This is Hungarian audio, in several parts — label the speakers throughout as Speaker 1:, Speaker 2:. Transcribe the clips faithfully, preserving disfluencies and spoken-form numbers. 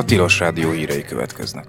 Speaker 1: Tilos Rádió hírei következnek.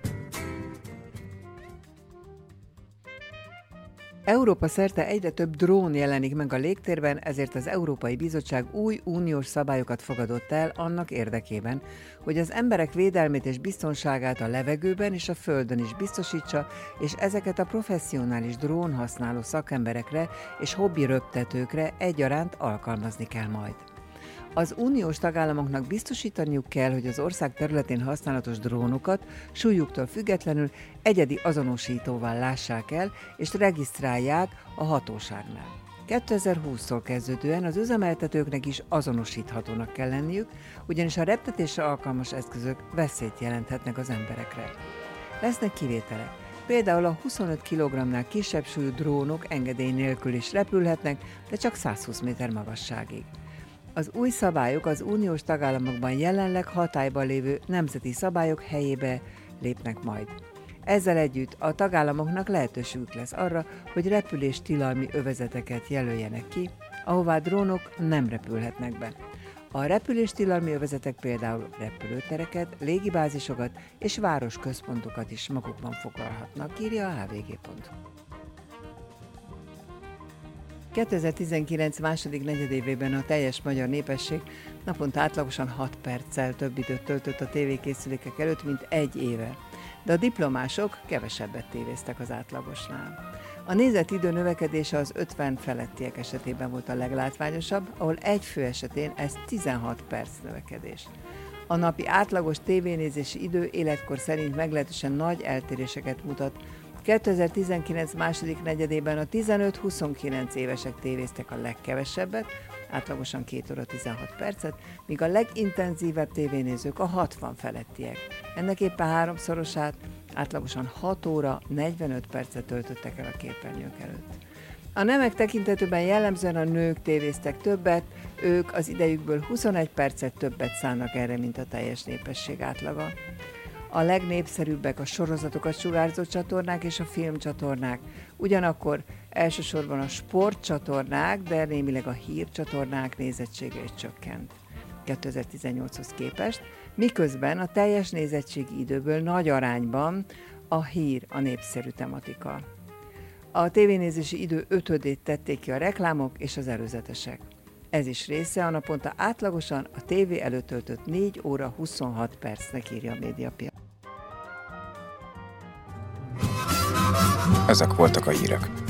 Speaker 2: Európa szerte egyre több drón jelenik meg a légtérben, ezért az Európai Bizottság új uniós szabályokat fogadott el annak érdekében, hogy az emberek védelmét és biztonságát a levegőben és a földön is biztosítsa, és ezeket a professzionális drón használó szakemberekre és hobbi röptetőkre egyaránt alkalmazni kell majd. Az uniós tagállamoknak biztosítaniuk kell, hogy az ország területén használatos drónokat súlyuktól függetlenül egyedi azonosítóval lássák el és regisztrálják a hatóságnál. kétezer-húsztól kezdődően az üzemeltetőknek is azonosíthatónak kell lenniük, ugyanis a reptetésre alkalmas eszközök veszélyt jelenthetnek az emberekre. Lesznek kivételek. Például a huszonöt kilogramnál kisebb súlyú drónok engedély nélkül is repülhetnek, de csak százhúsz méter magasságig. Az új szabályok az uniós tagállamokban jelenleg hatályban lévő nemzeti szabályok helyébe lépnek majd. Ezzel együtt a tagállamoknak lehetőségük lesz arra, hogy repüléstilalmi övezeteket jelöljenek ki, ahová drónok nem repülhetnek be. A repüléstilalmi övezetek például repülőtereket, légibázisokat és városközpontokat is magukban foglalhatnak, írja a há vé gé pont hu. kétezer-tizenkilenc második negyedévében a teljes magyar népesség naponta átlagosan hat perccel több időt töltött a tévékészülékek előtt, mint egy éve. De a diplomások kevesebbet tévéztek az átlagosnál. A nézett idő növekedése az ötven felettiek esetében volt a leglátványosabb, ahol egy fő esetén ez tizenhat perc növekedés. A napi átlagos tévénézési idő életkor szerint meglehetősen nagy eltéréseket mutat. kétezer-tizenkilenc második negyedében a tizenöt-huszonkilenc évesek tévéztek a legkevesebbet, átlagosan két óra tizenhat percet, míg a legintenzívebb tévénézők a hatvan felettiek. Ennek éppen háromszorosát, átlagosan hat óra negyvenöt percet töltöttek el a képernyők előtt. A nemek tekintetében jellemzően a nők tévéztek többet, ők az idejükből huszonegy percet többet szánnak erre, mint a teljes népesség átlaga. A legnépszerűbbek a sorozatokat sugárzó csatornák és a filmcsatornák. Ugyanakkor elsősorban a sportcsatornák, de némileg a hírcsatornák nézettsége is csökkent kétezer-tizennyolchoz képest, miközben a teljes nézettségi időből nagy arányban a hír a népszerű tematika. A tévénézési idő ötödét tették ki a reklámok és az előzetesek. Ez is része a naponta átlagosan a tévé előtt töltött négy óra huszonhat percnek, írja a Médiapiac.
Speaker 1: Ezek voltak a hírek.